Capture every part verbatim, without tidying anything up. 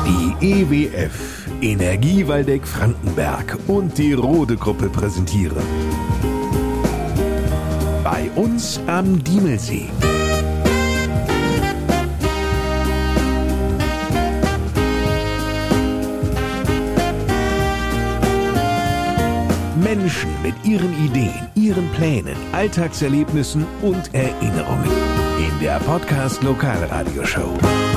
Die E W F, Energie Waldeck-Frankenberg und die Rode-Gruppe präsentieren. Bei uns am Diemelsee. Menschen mit ihren Ideen, ihren Plänen, Alltagserlebnissen und Erinnerungen. In der Podcast Lokalradioshow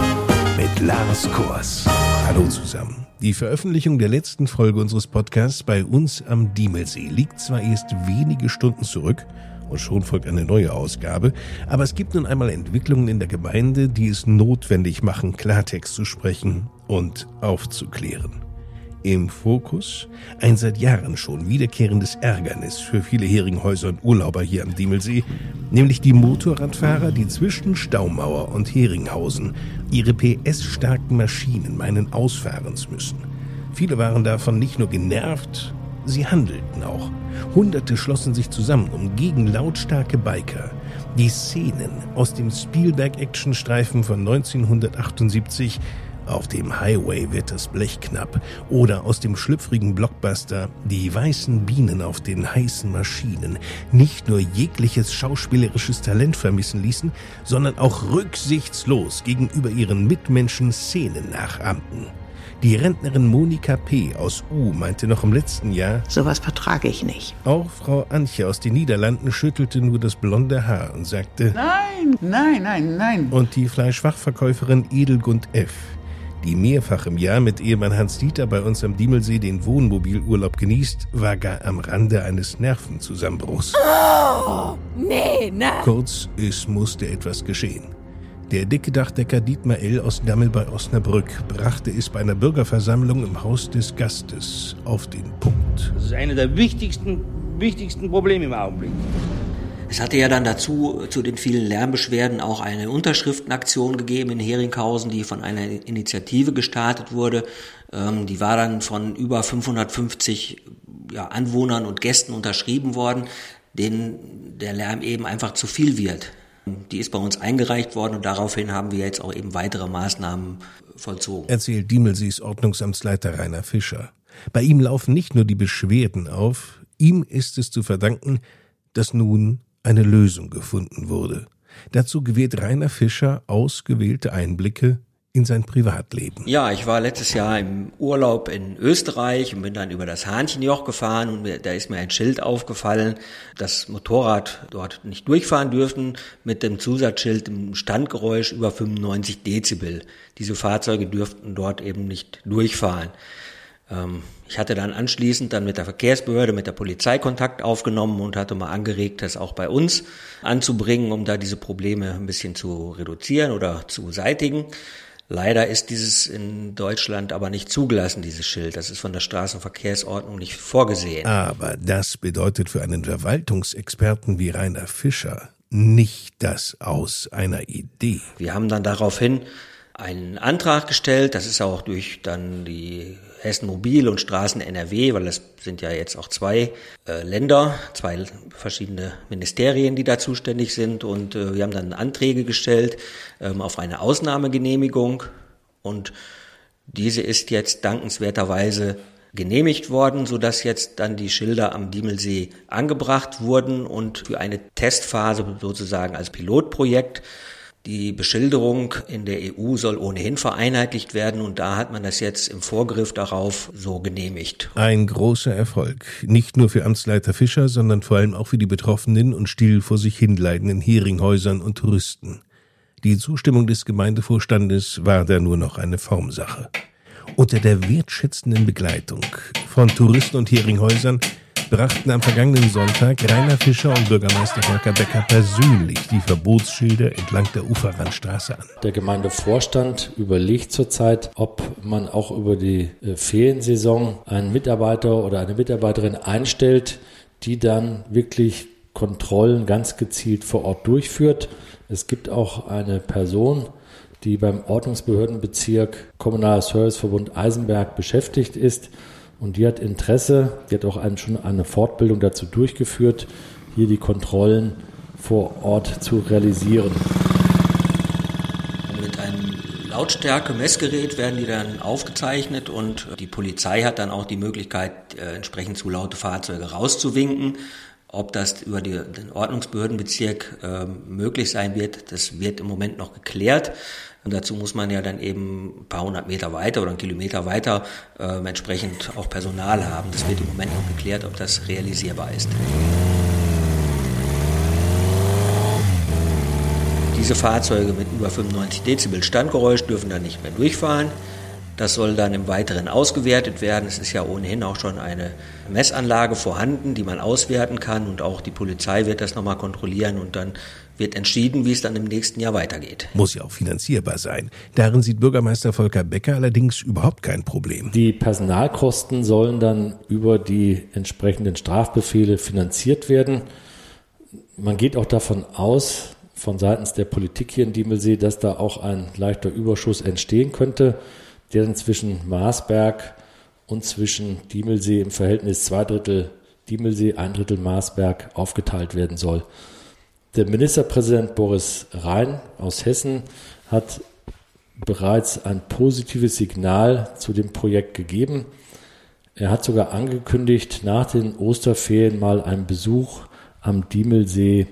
mit Lars Kors. Hallo zusammen. Die Veröffentlichung der letzten Folge unseres Podcasts Bei uns am Diemelsee liegt zwar erst wenige Stunden zurück und schon folgt eine neue Ausgabe, aber es gibt nun einmal Entwicklungen in der Gemeinde, die es notwendig machen, Klartext zu sprechen und aufzuklären. Im Fokus ein seit Jahren schon wiederkehrendes Ärgernis für viele Heringhäuser und Urlauber hier am Diemelsee, nämlich die Motorradfahrer, die zwischen Staumauer und Heringhausen ihre P S-starken Maschinen meinen ausfahren müssen. Viele waren davon nicht nur genervt, sie handelten auch. Hunderte schlossen sich zusammen, um gegen lautstarke Biker die Szenen aus dem Spielberg-Actionstreifen von neunzehnhundertachtundsiebzig Auf dem Highway wird das Blech knapp oder aus dem schlüpfrigen Blockbuster Die weißen Bienen auf den heißen Maschinen nicht nur jegliches schauspielerisches Talent vermissen ließen, sondern auch rücksichtslos gegenüber ihren Mitmenschen Szenen nachahmten. Die Rentnerin Monika P. aus U. meinte noch im letzten Jahr: Sowas vertrage ich nicht. Auch Frau Antje aus den Niederlanden schüttelte nur das blonde Haar und sagte: Nein, nein, nein, nein. Und die Fleischfachverkäuferin Edelgund F., die mehrfach im Jahr mit Ehemann Hans-Dieter bei uns am Diemelsee den Wohnmobilurlaub genießt, war gar am Rande eines Nervenzusammenbruchs. Oh, nee, nein. Kurz, es musste etwas geschehen. Der dicke Dachdecker Dietmar L. aus Dammel bei Osnabrück brachte es bei einer Bürgerversammlung im Haus des Gastes auf den Punkt. Das ist eine der wichtigsten, wichtigsten Probleme im Augenblick. Es hatte ja dann dazu, zu den vielen Lärmbeschwerden, auch eine Unterschriftenaktion gegeben in Heringhausen, die von einer Initiative gestartet wurde. Ähm, die war dann von über fünfhundertfünfzig ja, Anwohnern und Gästen unterschrieben worden, denen der Lärm eben einfach zu viel wird. Die ist bei uns eingereicht worden und daraufhin haben wir jetzt auch eben weitere Maßnahmen vollzogen. Erzählt Diemelsees Ordnungsamtsleiter Rainer Fischer. Bei ihm laufen nicht nur die Beschwerden auf, ihm ist es zu verdanken, dass nun eine Lösung gefunden wurde. Dazu gewährt Rainer Fischer ausgewählte Einblicke in sein Privatleben. Ja, ich war letztes Jahr im Urlaub in Österreich und bin dann über das Hanchenjoch gefahren und mir, da ist mir ein Schild aufgefallen, dass Motorrad dort nicht durchfahren dürfen mit dem Zusatzschild im Standgeräusch über fünfundneunzig Dezibel. Diese Fahrzeuge dürften dort eben nicht durchfahren. Ich hatte dann anschließend dann mit der Verkehrsbehörde, mit der Polizei Kontakt aufgenommen und hatte mal angeregt, das auch bei uns anzubringen, um da diese Probleme ein bisschen zu reduzieren oder zu beseitigen. Leider ist dieses in Deutschland aber nicht zugelassen, dieses Schild. Das ist von der Straßenverkehrsordnung nicht vorgesehen. Aber das bedeutet für einen Verwaltungsexperten wie Rainer Fischer nicht das Aus einer Idee. Wir haben dann daraufhin einen Antrag gestellt, das ist auch durch dann die Hessen Mobil und Straßen N R W, weil das sind ja jetzt auch zwei äh, Länder, zwei verschiedene Ministerien, die da zuständig sind, und äh, wir haben dann Anträge gestellt ähm, auf eine Ausnahmegenehmigung und diese ist jetzt dankenswerterweise genehmigt worden, sodass jetzt dann die Schilder am Diemelsee angebracht wurden und für eine Testphase sozusagen als Pilotprojekt. Die Beschilderung in der E U soll ohnehin vereinheitlicht werden und da hat man das jetzt im Vorgriff darauf so genehmigt. Ein großer Erfolg, nicht nur für Amtsleiter Fischer, sondern vor allem auch für die betroffenen und still vor sich hinleidenden Heringhäusern und Touristen. Die Zustimmung des Gemeindevorstandes war da nur noch eine Formsache. Unter der wertschätzenden Begleitung von Touristen und Heringhäusern brachten am vergangenen Sonntag Rainer Fischer und Bürgermeister Volker Becker persönlich die Verbotsschilder entlang der Uferrandstraße an. Der Gemeindevorstand überlegt zurzeit, ob man auch über die Feriensaison einen Mitarbeiter oder eine Mitarbeiterin einstellt, die dann wirklich Kontrollen ganz gezielt vor Ort durchführt. Es gibt auch eine Person, die beim Ordnungsbehördenbezirk Kommunaler Serviceverbund Eisenberg beschäftigt ist. Und die hat Interesse, die hat auch einen, schon eine Fortbildung dazu durchgeführt, hier die Kontrollen vor Ort zu realisieren. Mit einem Lautstärke-Messgerät werden die dann aufgezeichnet und die Polizei hat dann auch die Möglichkeit, äh, entsprechend zu laute Fahrzeuge rauszuwinken. Ob das über die, den Ordnungsbehördenbezirk äh, möglich sein wird, das wird im Moment noch geklärt. Und dazu muss man ja dann eben ein paar hundert Meter weiter oder einen Kilometer weiter äh, entsprechend auch Personal haben. Das wird im Moment noch geklärt, ob das realisierbar ist. Diese Fahrzeuge mit über fünfundneunzig Dezibel Standgeräusch dürfen dann nicht mehr durchfahren. Das soll dann im Weiteren ausgewertet werden. Es ist ja ohnehin auch schon eine Messanlage vorhanden, die man auswerten kann. Und auch die Polizei wird das nochmal kontrollieren und dann wird entschieden, wie es dann im nächsten Jahr weitergeht. Muss ja auch finanzierbar sein. Darin sieht Bürgermeister Volker Becker allerdings überhaupt kein Problem. Die Personalkosten sollen dann über die entsprechenden Strafbefehle finanziert werden. Man geht auch davon aus, von seitens der Politik hier in Diemelsee, dass da auch ein leichter Überschuss entstehen könnte, der dann zwischen Marsberg und zwischen Diemelsee im Verhältnis zwei Drittel Diemelsee, ein Drittel Marsberg aufgeteilt werden soll. Der Ministerpräsident Boris Rhein aus Hessen hat bereits ein positives Signal zu dem Projekt gegeben. Er hat sogar angekündigt, nach den Osterferien mal einen Besuch am Diemelsee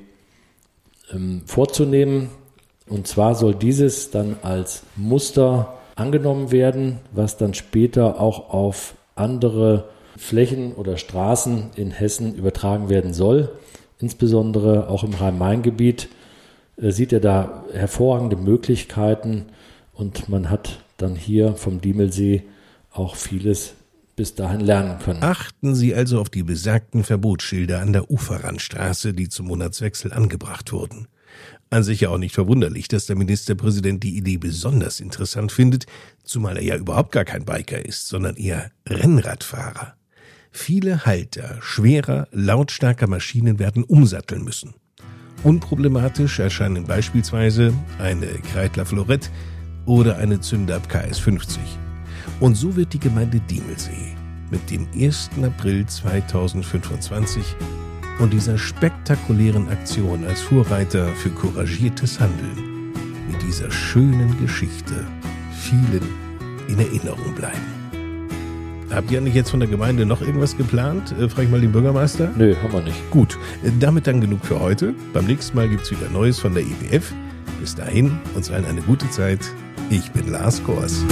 ähm, vorzunehmen. Und zwar soll dieses dann als Muster angenommen werden, was dann später auch auf andere Flächen oder Straßen in Hessen übertragen werden soll. Insbesondere auch im Rhein-Main-Gebiet äh, sieht er da hervorragende Möglichkeiten und man hat dann hier vom Diemelsee auch vieles bis dahin lernen können. Achten Sie also auf die besagten Verbotsschilder an der Uferrandstraße, die zum Monatswechsel angebracht wurden. An sich ja auch nicht verwunderlich, dass der Ministerpräsident die Idee besonders interessant findet, zumal er ja überhaupt gar kein Biker ist, sondern eher Rennradfahrer. Viele Halter schwerer, lautstarker Maschinen werden umsatteln müssen. Unproblematisch erscheinen beispielsweise eine Kreidler Florett oder eine Zündab K S fünfzig. Und so wird die Gemeinde Diemelsee mit dem ersten April zweitausendfünfundzwanzig und dieser spektakulären Aktion als Vorreiter für couragiertes Handeln mit dieser schönen Geschichte vielen in Erinnerung bleiben. Habt ihr eigentlich jetzt von der Gemeinde noch irgendwas geplant? Äh, frag ich mal den Bürgermeister. Nö, haben wir nicht. Gut, äh, damit dann genug für heute. Beim nächsten Mal gibt's wieder Neues von der E W F. Bis dahin, uns allen eine gute Zeit. Ich bin Lars Kors.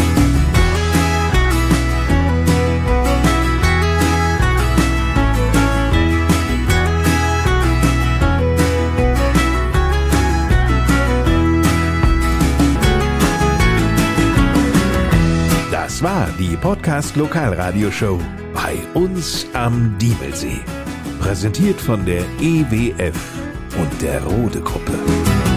Das war die Podcast Lokalradioshow bei uns am Diemelsee. Präsentiert von der E W F und der Rode Gruppe.